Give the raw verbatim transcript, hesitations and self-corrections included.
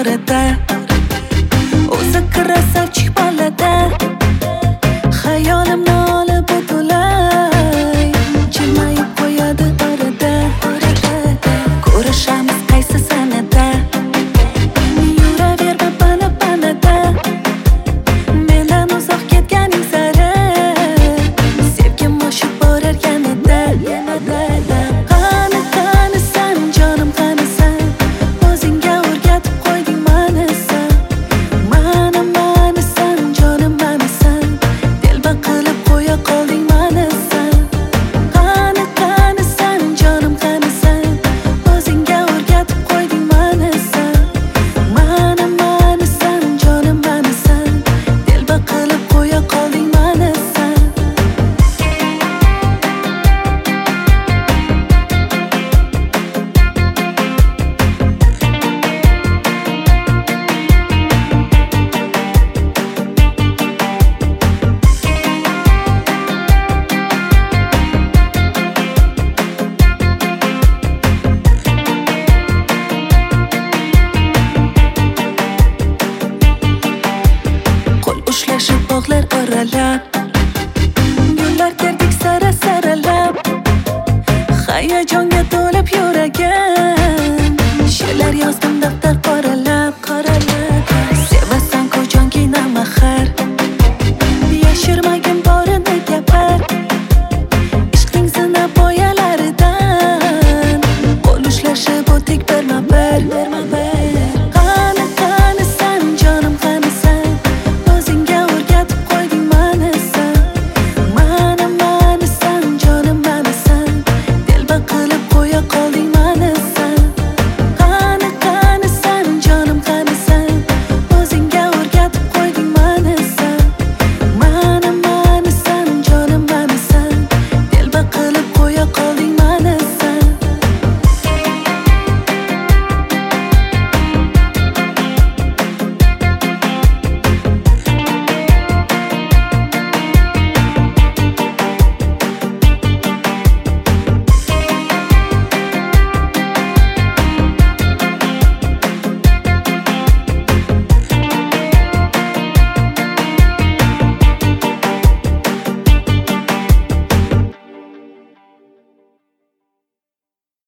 orada. O'zi kira savchik bolada. Xayolimni olib o'tulay, jilmayib qo'yadi orada. Ko'rishamiz qaysi sanada. Yuraver bana banada. Mendan uzoq ketganing sari sevgim oshib borar yanada. Qani qani san jonim qani san, o'zingga o'rgatib qo'yding mani san. Mani mani san jonim mani san, telba qilib qo'ya qolding mani san. Qani qani san jonim qani san, o'zingga o'rgatib qo'yding mani san. Mani mani san jonim mani san, telba qilib qo'ya qolding mani san. Qo'l ushlashib bog'lar oralab, gullar terdik sara saralab, hayajonga